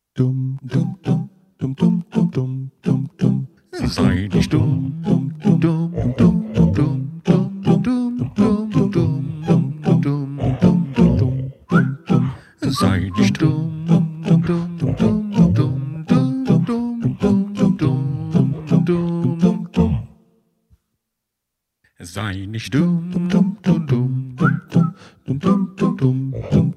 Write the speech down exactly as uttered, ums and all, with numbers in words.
Dumm, dumm, dumm, dumm, dumm, dumm, dumm, dumm, dumm. Sei nicht dumm, dumm, dumm, dumm, dumm, dumm, dumm, dumm, dumm, dumm, dumm, dumm, dumm, dumm, dumm. Sei nicht dumm, dumm, dumm, dumm, dumm, dumm, dumm, dumm, dumm, dumm, dumm, dumm. Sei nicht dumm, dumm, dumm, dumm, dumm, dumm, dumm, dumm, dumm.